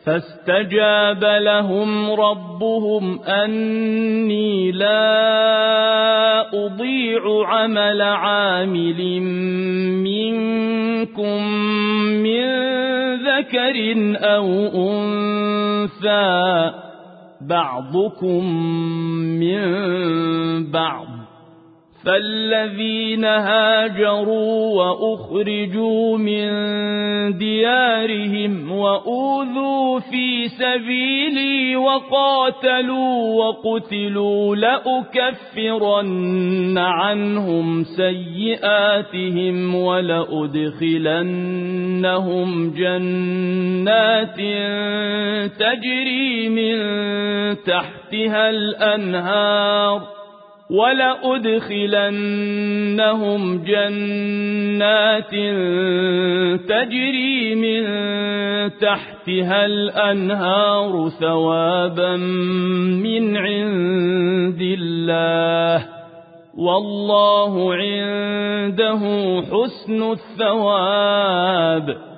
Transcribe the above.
فاستجاب لهم ربهم أني لا أضيع عمل عامل منكم من ذكر أو أنثى بعضكم من بعض، فالذين هاجروا وأخرجوا من ديارهم وأوذوا في سبيلي وقاتلوا وقتلوا لأكفرن عنهم سيئاتهم ولأدخلنهم جنات تجري من تحتها الأنهار ثوابا من عند الله، والله عنده حسن الثواب.